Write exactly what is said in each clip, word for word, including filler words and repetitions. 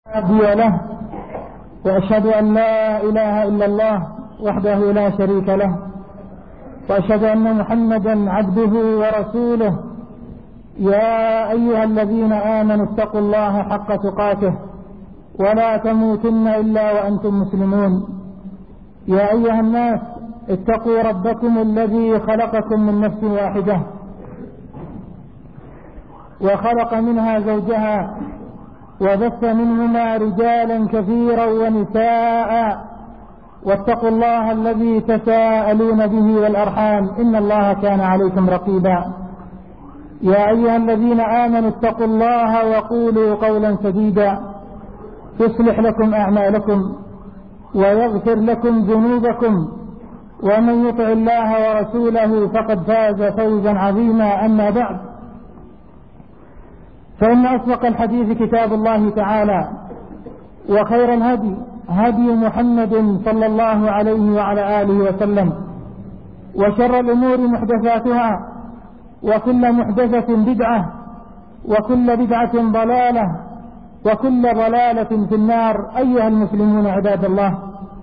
هادي له، وأشهد أن لا إله إلا الله وحده لا شريك له، وأشهد أن محمدا عبده ورسوله. يا أيها الذين آمنوا اتقوا الله حق تقاته ولا تموتن إلا وأنتم مسلمون. يا أيها الناس اتقوا ربكم الذي خلقكم من نفس واحدة وخلق منها زوجها وبث منهما رجالا كثيرا ونساء، واتقوا الله الذي تساءلون به والأرحام إن الله كان عليكم رقيبا. يا أيها الذين آمنوا اتقوا الله وقولوا قولا سديدا يصلح لكم أعمالكم ويغفر لكم ذنوبكم، ومن يطع الله ورسوله فقد فاز فوزا عظيما. أما بعد، فإن أصدق الحديث كتاب الله تعالى، وخير الهدي هدي محمد صلى الله عليه وعلى آله وسلم، وشر الأمور محدثاتها، وكل محدثة بدعة، وكل بدعة ضلالة، وكل ضلالة في النار. أيها المسلمون عباد الله،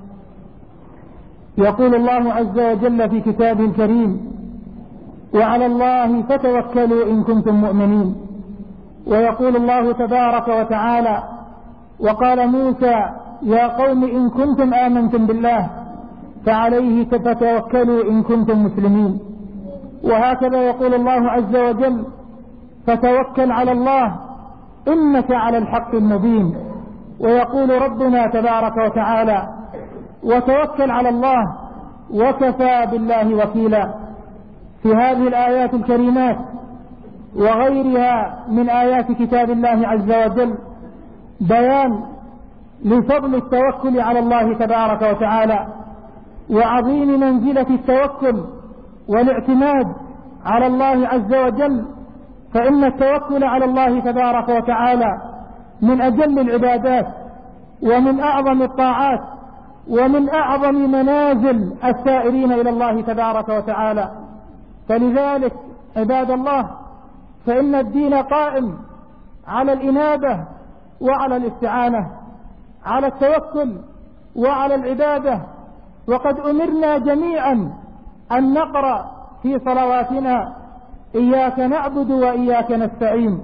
يقول الله عز وجل في كتابه الكريم: وعلى الله فتوكلوا إن كنتم مؤمنين. ويقول الله تبارك وتعالى: وقال موسى يا قوم إن كنتم آمنتم بالله فعليه فتوكلوا إن كنتم مسلمين. وهكذا يقول الله عز وجل: فتوكل على الله إنك على الحق المبين. ويقول ربنا تبارك وتعالى: وتوكل على الله وكفى بالله وكيلا. في هذه الآيات الكريمات وغيرها من آيات كتاب الله عز وجل بيان لفضل التوكل على الله تبارك وتعالى، وعظيم منزلة التوكل والاعتماد على الله عز وجل. فإن التوكل على الله تبارك وتعالى من أجل العبادات، ومن أعظم الطاعات، ومن أعظم منازل السائرين إلى الله تبارك وتعالى. فلذلك عباد الله، فإن الدين قائم على الإنابة وعلى الاستعانة، على التوكل وعلى العبادة. وقد أمرنا جميعا أن نقرأ في صلواتنا: إياك نعبد وإياك نستعين.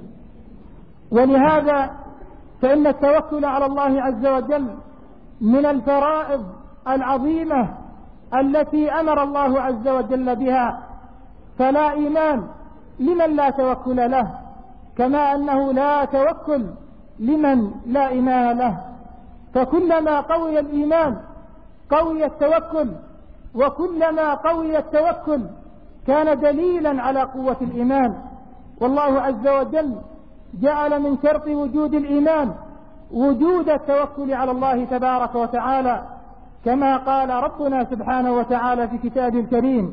ولهذا فإن التوكل على الله عز وجل من الفرائض العظيمة التي أمر الله عز وجل بها، فلا إيمان لمن لا توكل له، كما أنه لا توكل لمن لا إيمان له. فكلما قوي الإيمان قوي التوكل، وكلما قوي التوكل كان دليلا على قوة الإيمان. والله عز وجل جعل من شرط وجود الإيمان وجود التوكل على الله تبارك وتعالى، كما قال ربنا سبحانه وتعالى في كتابه الكريم: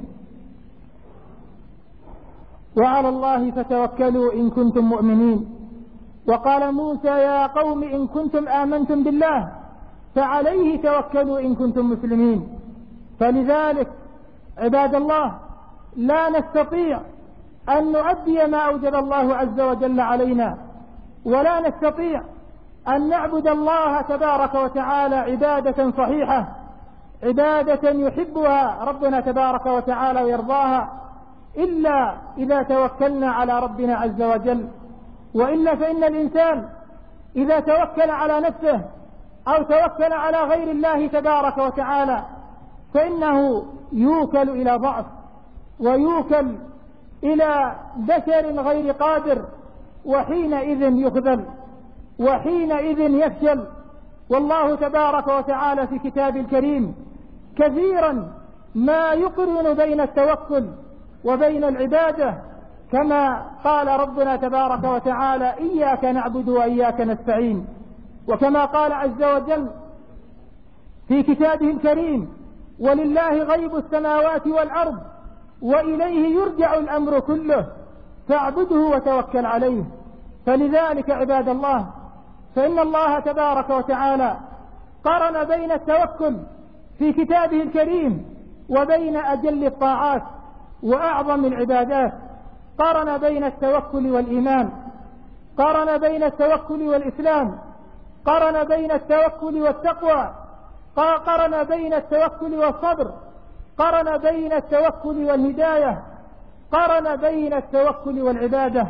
وعلى الله فتوكلوا إن كنتم مؤمنين. وقال موسى يا قوم إن كنتم آمنتم بالله فعليه توكلوا إن كنتم مسلمين. فلذلك عباد الله، لا نستطيع أن نؤدي ما أوجب الله عز وجل علينا، ولا نستطيع أن نعبد الله تبارك وتعالى عبادة صحيحة، عبادة يحبها ربنا تبارك وتعالى ويرضاها، إلا إذا توكلنا على ربنا عز وجل. وإلا فإن الإنسان إذا توكل على نفسه أو توكل على غير الله تبارك وتعالى فإنه يوكل إلى ضعف، ويوكل إلى بشر غير قادر، وحينئذ يخذل، وحينئذ يفشل. والله تبارك وتعالى في كتابه الكريم كثيرا ما يقرن بين التوكل وبين العبادة، كما قال ربنا تبارك وتعالى: إياك نعبد وإياك نستعين. وكما قال عز وجل في كتابه الكريم: ولله غيب السماوات والأرض وإليه يرجع الأمر كله فاعبده وتوكل عليه. فلذلك عباد الله، فإن الله تبارك وتعالى قرن بين التوكل في كتابه الكريم وبين أجل الطاعات وأعظم العبادات. قرن بين التوكل والإيمان، قرن بين التوكل والإسلام، قرن بين التوكل والتقوى، قرن بين التوكل والصبر، قرن بين التوكل والهداية، قرن بين التوكل والعبادة.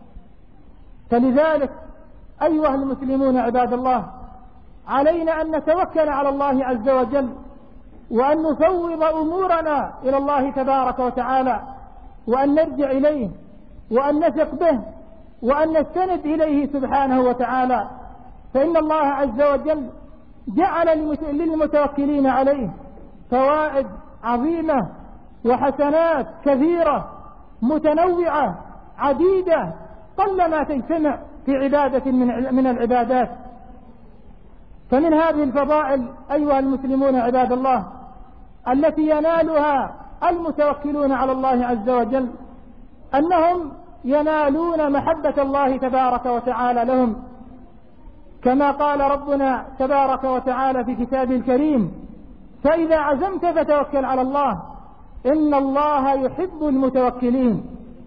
فلذلك أيها المسلمون عباد الله، علينا أن نتوكل على الله عز وجل، وأن نفوض أمورنا إلى الله تبارك وتعالى، وأن نرجع إليه، وأن نثق به، وأن نستند إليه سبحانه وتعالى. فإن الله عز وجل جعل للمتوكلين عليه فوائد عظيمة وحسنات كثيرة متنوعة عديدة قلما تجتمع في عبادة من العبادات. فمن هذه الفضائل أيها المسلمون عباد الله التي ينالها المتوكلون على الله عز وجل أنهم ينالون محبة الله تبارك وتعالى لهم، كما قال ربنا تبارك وتعالى في كتابه الكريم: فإذا عزمت فتوكل على الله إن الله يحب المتوكلين.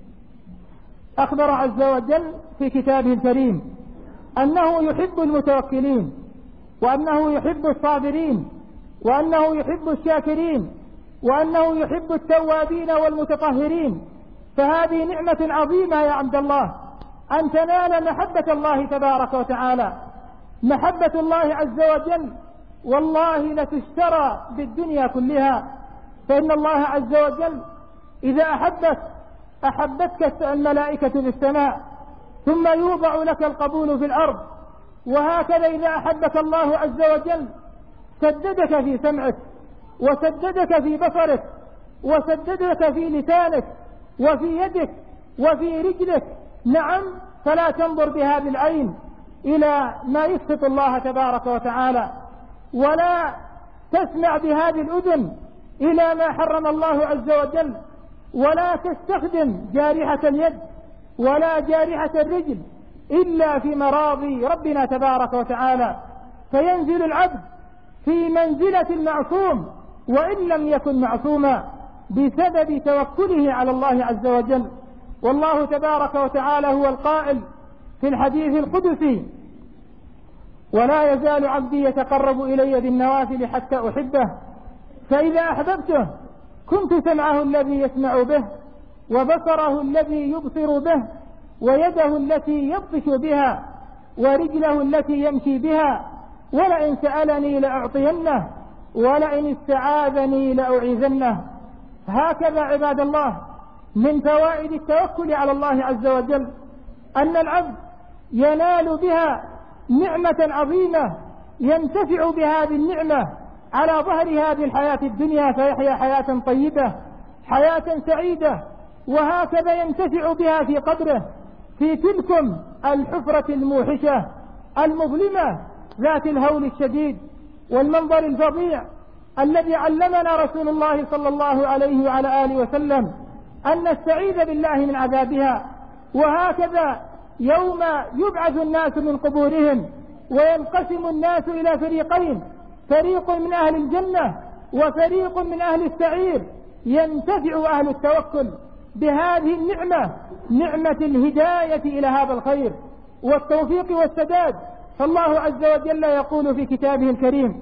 أخبر عز وجل في كتابه الكريم أنه يحب المتوكلين، وأنه يحب الصابرين، وأنه يحب الشاكرين، وأنه يحب التوابين والمتطهرين. فهذه نعمة عظيمة يا عبد الله أن تنال محبة الله تبارك وتعالى. محبة الله عز وجل والله لتشترى بالدنيا كلها، فإن الله عز وجل إذا أحبك أحبتك الملائكة في السماء، ثم يوضع لك القبول في الأرض. وهكذا إذا أحبك الله عز وجل سددك في سمعك، وسددك في بصرك، وسددك في لسانك، وفي يدك، وفي رجلك. نعم، فلا تنظر بهذه العين إلى ما يسخط الله تبارك وتعالى، ولا تسمع بهذه الأذن إلى ما حرم الله عز وجل، ولا تستخدم جارحة اليد ولا جارحة الرجل إلا في مراضي ربنا تبارك وتعالى. فينزل العبد في منزلة المعصوم وإن لم يكن معصوما بسبب توكله على الله عز وجل. والله تبارك وتعالى هو القائل في الحديث القدسي: ولا يزال عبدي يتقرب إلي بالنوافل حتى أحبه، فإذا أحببته كنت سمعه الذي يسمع به، وبصره الذي يبصر به، ويده التي يبطش بها، ورجله التي يمشي بها، ولئن سألني لأعطينه، ولئن استعاذني لأعيذنه. هكذا عباد الله من فوائد التوكل على الله عز وجل أن العبد ينال بها نعمة عظيمة ينتفع بهذه النعمة على ظهر هذه الحياة الدنيا، فيحيا حياة طيبة، حياة سعيدة. وهكذا ينتفع بها في قبره، في تلكم الحفرة الموحشة المظلمة ذات الهول الشديد والمنظر الفظيع الذي علمنا رسول الله صلى الله عليه وعلى آله وسلم أن نستعيذ بالله من عذابها. وهكذا يوم يبعث الناس من قبورهم وينقسم الناس إلى فريقين، فريق من أهل الجنة وفريق من أهل السعير، ينتفع أهل التوكل بهذه النعمة، نعمة الهداية إلى هذا الخير والتوفيق والسداد. فالله عز وجل يقول في كتابه الكريم: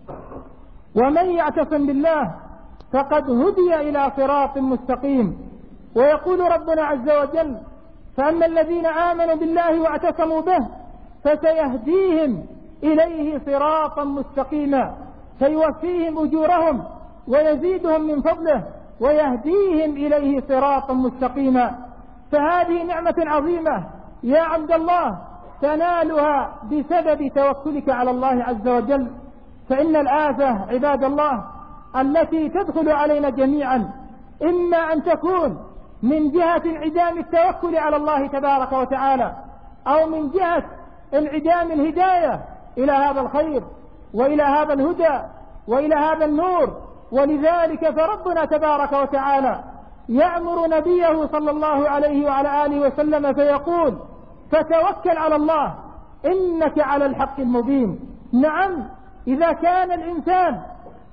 ومن يعتصم بالله فقد هدي إلى صراط مستقيم. ويقول ربنا عز وجل: فأما الذين آمنوا بالله واعتصموا به فسيهديهم إليه صراطا مستقيما، فيوفيهم أجورهم ويزيدهم من فضله ويهديهم إليه صراطا مستقيما. فهذه نعمة عظيمة يا عبد الله تنالها بسبب توكلك على الله عز وجل. فإن الآفة عباد الله التي تدخل علينا جميعا إما أن تكون من جهة انعدام التوكل على الله تبارك وتعالى، أو من جهة انعدام الهداية إلى هذا الخير وإلى هذا الهدى وإلى هذا النور. ولذلك فربنا تبارك وتعالى يأمر نبيه صلى الله عليه وعلى آله وسلم فيقول: فتوكل على الله إنك على الحق المبين. نعم، إذا كان الإنسان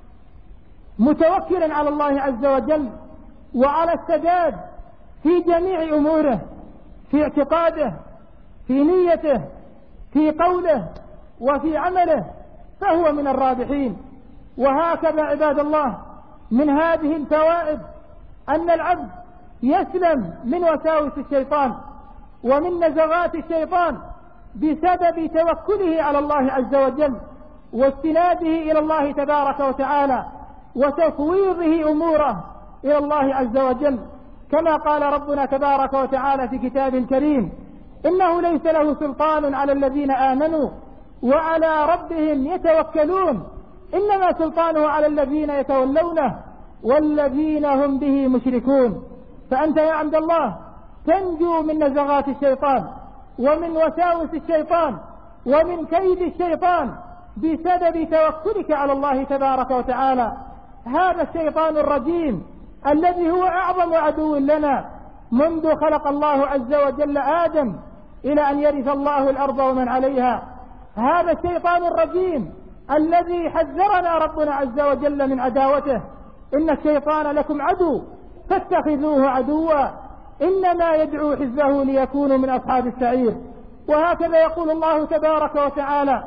متوكلا على الله عز وجل وعلى السداد في جميع أموره، في اعتقاده، في نيته، في قوله، وفي عمله فهو من الرابحين. وهكذا عباد الله من هذه الفوائد أن العبد يسلم من وساوس الشيطان ومن نزغات الشيطان بسبب توكله على الله عز وجل واستناده إلى الله تبارك وتعالى وتفويضه أموره إلى الله عز وجل، كما قال ربنا تبارك وتعالى في كتابه الكريم: إنه ليس له سلطان على الذين آمنوا وعلى ربهم يتوكلون، إنما سلطانه على الذين يتولونه والذين هم به مشركون. فأنت يا عبد الله تنجو من نزغات الشيطان ومن وساوس الشيطان ومن كيد الشيطان بسبب توكلك على الله تبارك وتعالى. هذا الشيطان الرجيم الذي هو أعظم عدو لنا منذ خلق الله عز وجل آدم إلى أن يرث الله الأرض ومن عليها، هذا الشيطان الرجيم الذي حذرنا ربنا عز وجل من عداوته: إن الشيطان لكم عدو فاتخذوه عدوا إنما يدعو حزبه ليكونوا من أصحاب السعير. وهكذا يقول الله تبارك وتعالى: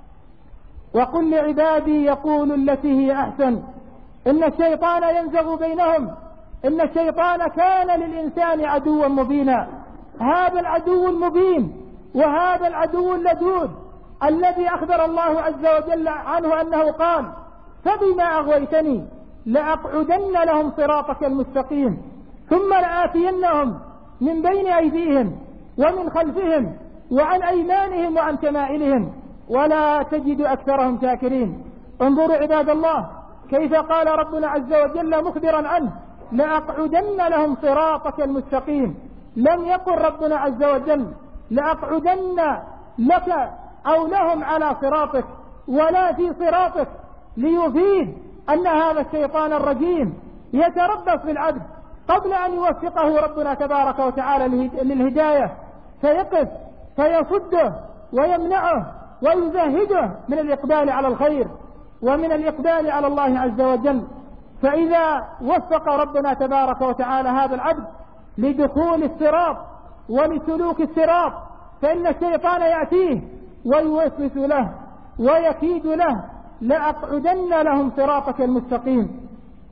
وقل لعبادي يقولوا التي هي أحسن إن الشيطان ينزغ بينهم إن الشيطان كان للإنسان عدوا مبينا. هذا العدو المبين وهذا العدو اللدود الذي أخبر الله عز وجل عنه أنه قال: فبما أغويتني لأقعدن لهم صراطك المستقيم ثم لآتينهم من بين أيديهم ومن خلفهم وعن أيمانهم وعن شمائلهم ولا تجد أكثرهم شاكرين. انظروا عباد الله كيف قال ربنا عز وجل مخبرا عنه: لأقعدن لهم صراطك المستقيم. لم يقل ربنا عز وجل لأقعدن لك أو لهم على صراطك ولا في صراطك، ليفيد أن هذا الشيطان الرجيم يتربص بالعبد قبل أن يوفقه ربنا تبارك وتعالى للهداية، فيقف فيصده ويمنعه ويزهده من الإقبال على الخير ومن الإقبال على الله عز وجل. فإذا وفق ربنا تبارك وتعالى هذا العبد لدخول الصراط ولسلوك الصراط، فإن الشيطان يأتيه ويوسوس له ويكيد له: لأقعدن لهم صراطك المستقيم.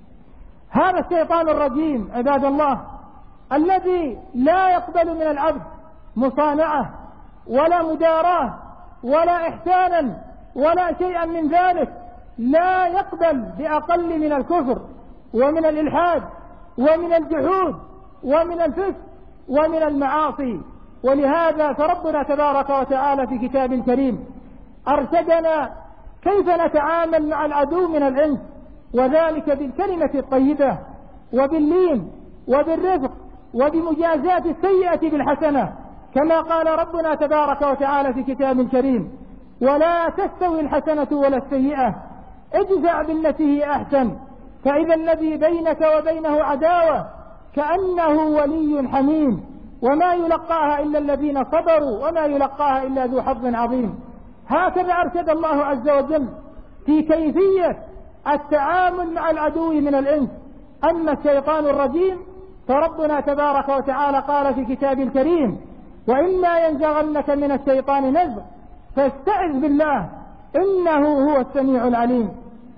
هذا الشيطان الرجيم عباد الله الذي لا يقبل من العبد مصانعة ولا مداراة ولا إحسانا ولا شيئا من ذلك، لا يقبل بأقل من الكفر ومن الإلحاد ومن الجحود ومن الفسق ومن المعاصي. ولهذا فربنا تبارك وتعالى في كتاب الكريم أرشدنا كيف نتعامل مع العدو من الإنس، وذلك بالكلمة الطيبة وباللين وبالرفق وبمجازاة السيئة بالحسنة، كما قال ربنا تبارك وتعالى في كتاب الكريم: ولا تستوي الحسنة ولا السيئة ادفع بالتي هي أحسن فإذا الذي بينك وبينه عداوة كأنه ولي حميم وما يلقاها إلا الذين صبروا وما يلقاها إلا ذو حظ عظيم. هكذا أرشد الله عز وجل في كيفية التعامل مع العدو من الإنس. أما الشيطان الرجيم فربنا تبارك وتعالى قال في كتاب الكريم: وإما ينزغنك من الشيطان نزغ فاستعذ بالله إنه هو السميع العليم.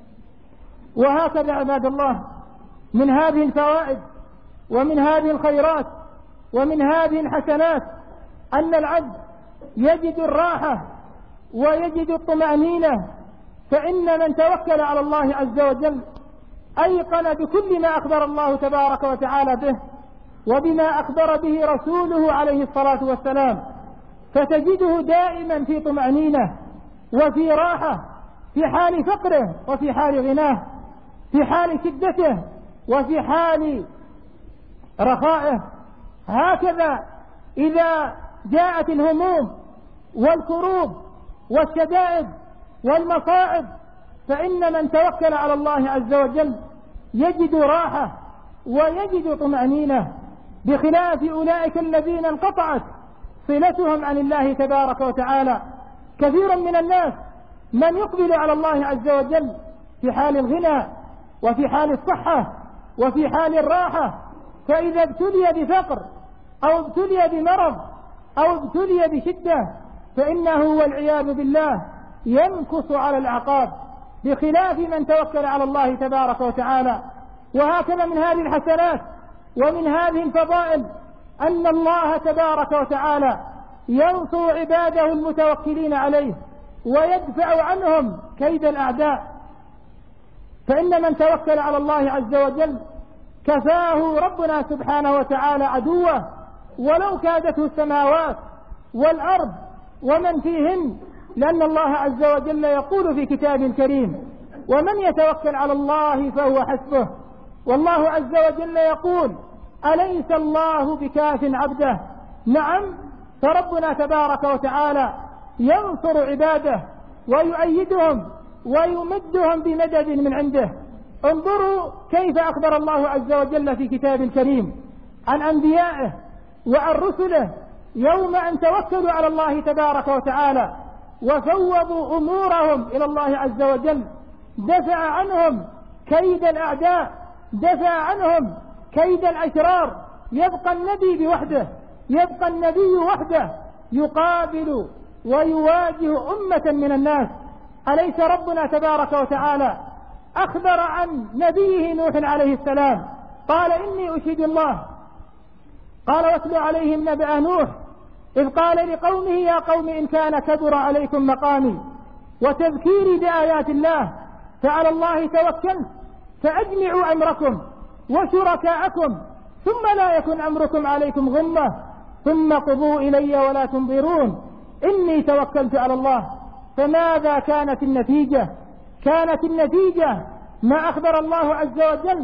وهكذا عباد الله من هذه الفوائد ومن هذه الخيرات ومن هذه الحسنات أن العبد يجد الراحة ويجد الطمأنينة، فإن من توكل على الله عز وجل أيقن بكل ما أخبر الله تبارك وتعالى به وبما أخبر به رسوله عليه الصلاة والسلام، فتجده دائما في طمأنينة وفي راحة في حال فقره وفي حال غناه، في حال شدته وفي حال رخائه. هكذا إذا جاءت الهموم والكروب والشدائد والمصائب فإن من توكل على الله عز وجل يجد راحة ويجد طمأنينة، بخلاف أولئك الذين انقطعت صلتهم عن الله تبارك وتعالى. كثير من الناس من يقبل على الله عز وجل في حال الغنى وفي حال الصحة وفي حال الراحة، فإذا ابتلي بفقر أو ابتلي بمرض أو ابتلي بشدة فإنه والعياذ بالله ينكص على الأعقاب، بخلاف من توكل على الله تبارك وتعالى. وهكذا من هذه الحسنات ومن هذه الفضائل أن الله تبارك وتعالى ينصر عباده المتوكلين عليه ويدفع عنهم كيد الأعداء. فإن من توكل على الله عز وجل كفاه ربنا سبحانه وتعالى عدوه، ولو كادته السماوات والأرض ومن فيهن، لأن الله عز وجل يقول في كتابه الكريم: ومن يتوكل على الله فهو حسبه. والله عز وجل يقول: أليس الله بكاف عبده؟ نعم، فربنا تبارك وتعالى ينصر عباده ويؤيدهم ويمدهم بمدد من عنده. انظروا كيف أخبر الله عز وجل في كتابه الكريم عن أنبيائه وعن رسله يوم أن توكلوا على الله تبارك وتعالى وفوضوا أمورهم إلى الله عز وجل، دفع عنهم كيد الأعداء، دفع عنهم كيد الأشرار. يبقى النبي بوحده، يبقى النبي وحده يقابل ويواجه أمة من الناس. أليس ربنا تبارك وتعالى أخبر عن نبيه نوح عليه السلام قال: إني أشهد الله. قال: واتل عليهم نبأ نوح إذ قال لقومه: يا قوم إن كان كبر عليكم مقامي وتذكيري بآيات الله فعلى الله توكلت فأجمعوا أمركم وشركاءكم ثم لا يكن أمركم عليكم غمة ثم قضوا إلي ولا تنظرون إني توكلت على الله. فماذا كانت النتيجة؟ كانت النتيجة ما أخبر الله عز وجل: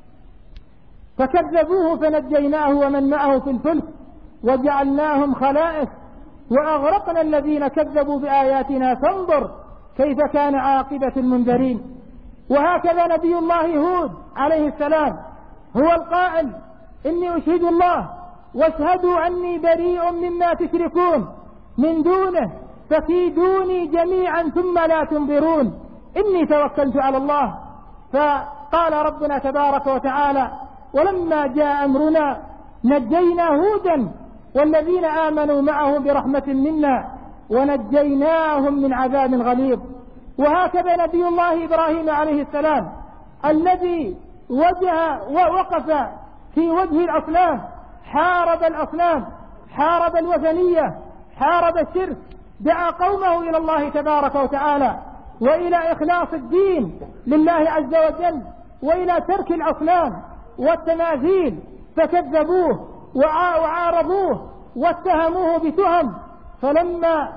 فكذبوه فنجيناه ومن معه في الفلك وجعلناهم خلائف وأغرقنا الذين كذبوا بآياتنا فانظر كيف كان عاقبة المنذرين. وهكذا نبي الله هود عليه السلام هو القائل: إني أشهد الله واشهدوا أني بريء مما تشركون من دونه فكيدوني جميعا ثم لا تنظرون إني توكلت على الله. فقال ربنا تبارك وتعالى: ولما جاء أمرنا نجينا هودا والذين آمنوا معه برحمة منا ونجيناهم من عذاب غليظ. وهكذا نبي الله إبراهيم عليه السلام الذي وجه ووقف في وجه الأصنام، حارب الأصنام، حارب الوثنية، حارب الشرك، دعا قومه إلى الله تبارك وتعالى وإلى إخلاص الدين لله عز وجل وإلى ترك الأصنام والتماثيل، فكذبوه وعارضوه واتهموه بتهم. فلما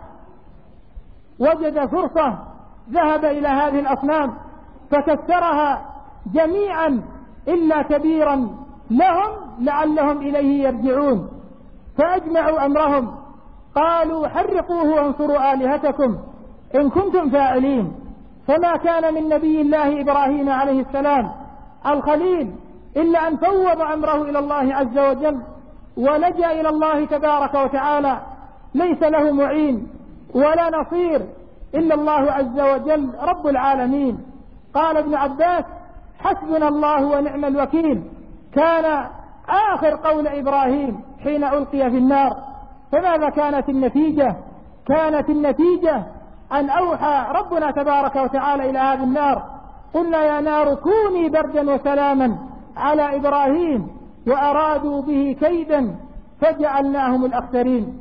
وجد فرصة ذهب إلى هذه الأصنام فكسرها جميعا إلا كبيرا لهم لعلهم إليه يرجعون. فأجمعوا أمرهم قالوا: حرقوه وانصروا آلهتكم إن كنتم فاعلين. فما كان من نبي الله إبراهيم عليه السلام الخليل إلا أن فوض أمره إلى الله عز وجل ولجأ إلى الله تبارك وتعالى، ليس له معين ولا نصير إلا الله عز وجل رب العالمين. قال ابن عباس: حسبنا الله ونعم الوكيل كان آخر قول إبراهيم حين ألقي في النار. فماذا كانت النتيجة؟ كانت النتيجة أن أوحى ربنا تبارك وتعالى إلى هذه النار: قلنا يا نار كوني بردا وسلاما على إبراهيم وأرادوا به كيدا فجعلناهم الأخسرين.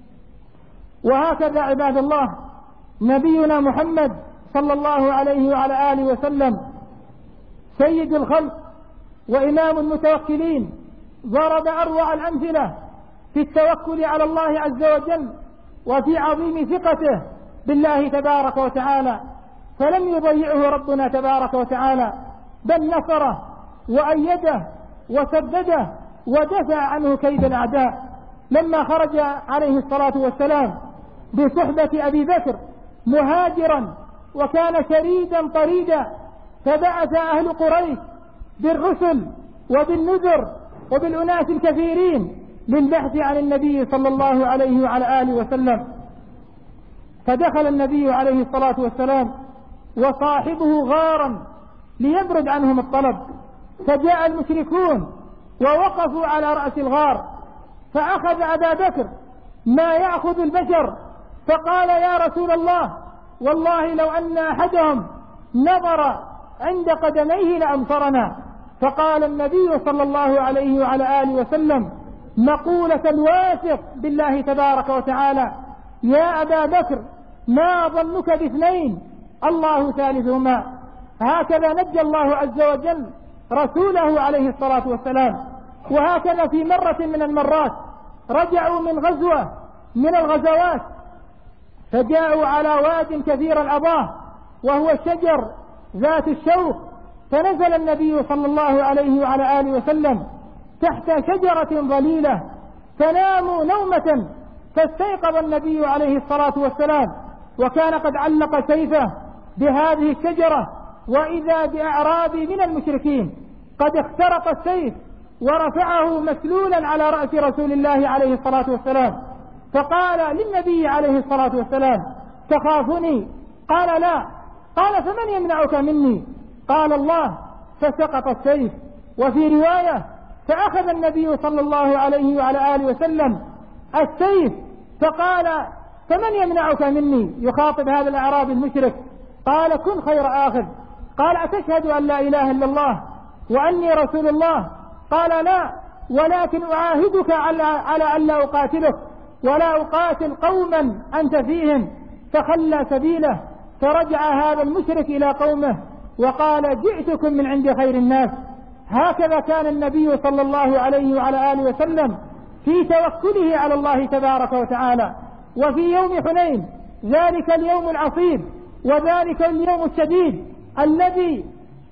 وهكذا عباد الله نبينا محمد صلى الله عليه وعلى آله وسلم سيد الخلق وإمام المتوكلين ضرب أروع الأمثلة في التوكل على الله عز وجل وفي عظيم ثقته بالله تبارك وتعالى، فلم يضيعه ربنا تبارك وتعالى بل نصره وأيده وسدده ودفع عنه كيد الأعداء. لما خرج عليه الصلاة والسلام بصحبة أبي بكر مهاجرا وكان شريدا طريدا، فبعث أهل قريش بالرسل وبالنذر وبالأناس الكثيرين للبحث عن النبي صلى الله عليه وعلى آله وسلم. فدخل النبي عليه الصلاة والسلام وصاحبه غارا ليبرد عنهم الطلب، فجاء المشركون ووقفوا على رأس الغار، فأخذ أبا بكر ما يأخذ البشر فقال: يا رسول الله والله لو أن أحدهم نظر عند قدميه لأمطرنا. فقال النبي صلى الله عليه وعلى آله وسلم مقولة الواثق بالله تبارك وتعالى: يا أبا بكر ما ظنك باثنين الله ثالثهما. هكذا نجى الله عز وجل رسوله عليه الصلاة والسلام. وهكذا في مرة من المرات رجعوا من غزوة من الغزوات، فجاءوا على واد كثير الأباه وهو شجر ذات الشوك، فنزل النبي صلى الله عليه وعلى آله وسلم تحت شجرة ظليلة، فناموا نومة، فاستيقظ النبي عليه الصلاة والسلام وكان قد علق سيفه بهذه الشجرة، وإذا بأعرابي من المشركين قد اخترق السيف ورفعه مسلولا على رأس رسول الله عليه الصلاة والسلام. فقال للنبي عليه الصلاة والسلام: تخافني؟ قال: لا. قال: فمن يمنعك مني؟ قال: الله. فسقط السيف. وفي رواية: فأخذ النبي صلى الله عليه وعلى آله وسلم السيف فقال: فمن يمنعك مني؟ يخاطب هذا الأعرابي المشرك. قال: كن خير آخذ. قال: أتشهد أن لا إله إلا الله وأني رسول الله؟ قال: لا، ولكن أعاهدك على على أن لا أقاتلك ولا أقاتل قوما أنت فيهم. فخلى سبيله، فرجع هذا المشرك إلى قومه وقال: جئتكم من عند خير الناس. هكذا كان النبي صلى الله عليه وعلى آله وسلم في توكله على الله تبارك وتعالى. وفي يوم حنين، ذلك اليوم العصيب وذلك اليوم الشديد الذي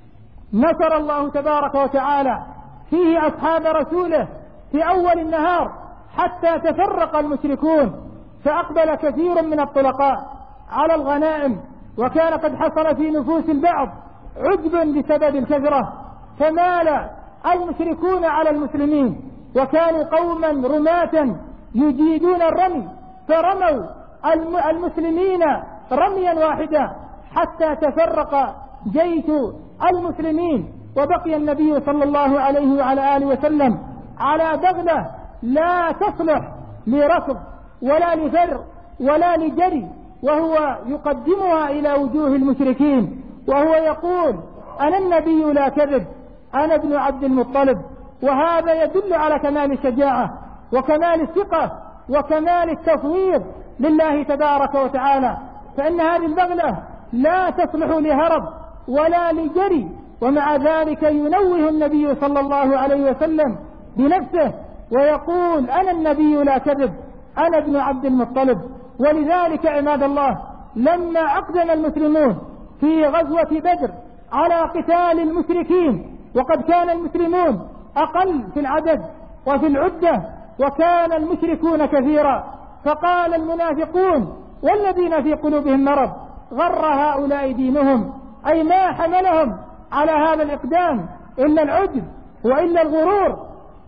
نصر الله تبارك وتعالى فيه أصحاب رسوله في أول النهار حتى تفرق المشركون، فأقبل كثير من الطلقاء على الغنائم، وكان قد حصل في نفوس البعض عجب بسبب الكثرة، فمال المشركون على المسلمين، وكانوا قوما رماة يجيدون الرمي، فرموا المسلمين رميا واحدا حتى تفرق جيش المسلمين، وبقي النبي صلى الله عليه وعلى آله وسلم على بغلة لا تصلح لركض ولا لفر ولا لجري، وهو يقدمها إلى وجوه المشركين وهو يقول: أنا النبي لا كذب، أنا ابن عبد المطلب. وهذا يدل على كمال الشجاعة وكمال الثقة وكمال التفويض لله تبارك وتعالى، فإن هذه البغلة لا تصلح لهرب ولا لجري، ومع ذلك ينوه النبي صلى الله عليه وسلم بنفسه ويقول: أنا النبي لا كذب، أنا ابن عبد المطلب. ولذلك عباد الله، لما أقدم المسلمون في غزوة بدر على قتال المشركين، وقد كان المسلمون أقل في العدد وفي العدة وكان المشركون كثيرا، فقال المنافقون والذين في قلوبهم مرض: غر هؤلاء دينهم، أي ما حملهم على هذا الإقدام إلا العجب وإلا الغرور.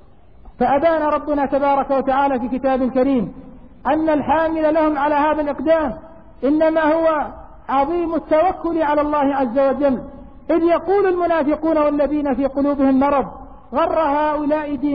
فأبان ربنا تبارك وتعالى في كتاب الكريم أن الحامل لهم على هذا الإقدام إنما هو عظيم التوكل على الله عز وجل، إذ يقول المنافقون والذين في قلوبهم مرض: غر هؤلاء دينهم